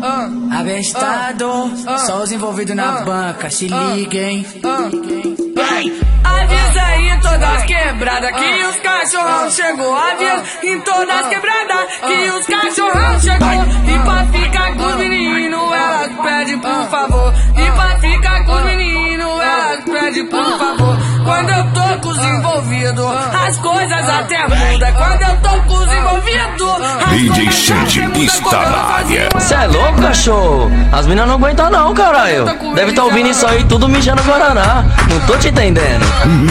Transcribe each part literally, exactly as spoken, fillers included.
Avestado, só os envolvidos na banca, se liguem. Avisa aí em todas as quebradas que os cachorrão chegou. Avisa em todas as quebradas que os cachorrão chegou. E pra ficar com os meninos, elas pedem por favor. E pra ficar com os meninos, elas pedem por favor. Quando eu tô com os envolvidos, as coisas até mudam. Quando eu tô com os envolvidos, D J Xande está na área. Cê é louco, cachorro? As minas não aguentam não, caralho. Deve tá ouvindo isso aí tudo mijando Guaraná. Não tô te entendendo.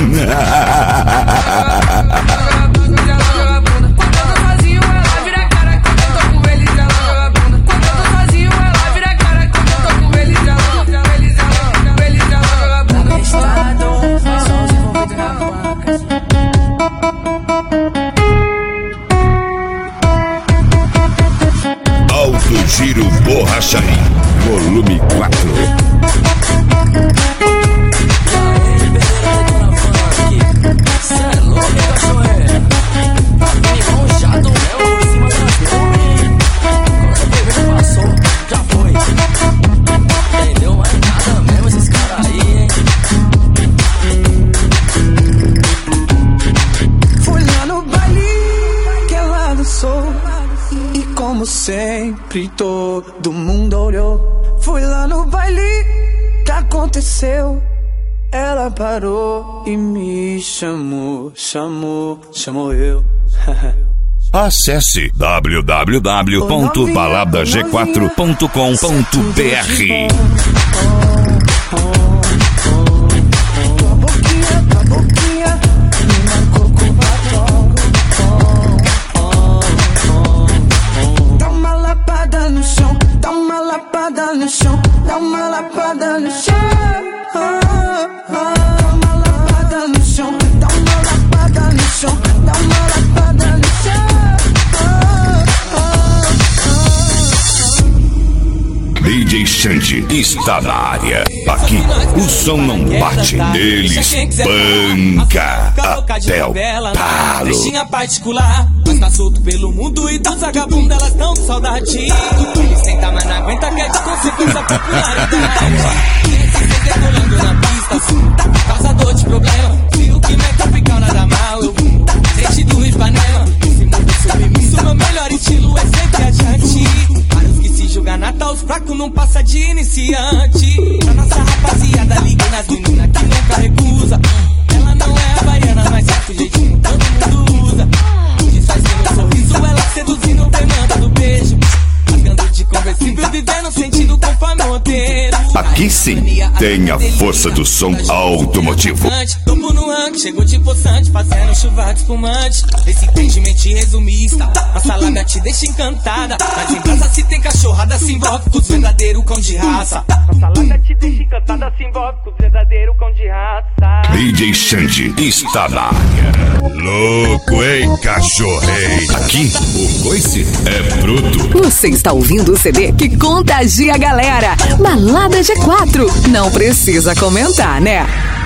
Alto Giro Borracharia, volume quatro. Como sempre, todo mundo olhou. Fui lá no baile, que aconteceu? Ela parou e me chamou, chamou, chamou eu. Acesse w w w ponto balada g quatro ponto com ponto b r. No chão, dá uma lapada no chão, dá uma lapada no chão, dá uma lapada no chão, dá uma lapada no chão. D J Xande está na área. Aqui o som não bate, eles banca até o talo. Trechinha particular, mas tá solto pelo mundo e das vagabundas elas tão com saudade. Eles tentam, mas não aguenta, quer de consequência popularidade. Tá sempre rolando na pista, causador de problema. Se o que mete fica nada mal, eu sente do Ipanema. Esse mundo submisso, meu melhor estilo é sempre adiante. Para os que se julgam Natal, os fracos não passa de iniciante. Pra nossa rapaziada, liguei nas meninas que nunca recusa. Ela não é havaiana, mas é o jeitinho todo mundo usa. Disfarçando um sorriso, ela seduzindo, vem mandando beijo. Rasgando de conversível, vivendo sentido conforme Monteiro. Aqui sim, tem a força do som automotivo. Topo no rank, chegou de poçante, fazendo chuva de espumante. Esse entendimento resumista, a salada te deixa encantada. Mas em casa se tem cachorrada, se envolve com os verdadeiros cão de raça. A salada te deixa encantada, se envolve com os verdadeiros cão de raça. D J Xande está na área. Louco, hein, cachorrei? Aqui, o coice é bruto. Você está ouvindo o C D que contagia a galera. Balada G quatro. Não precisa comentar, né?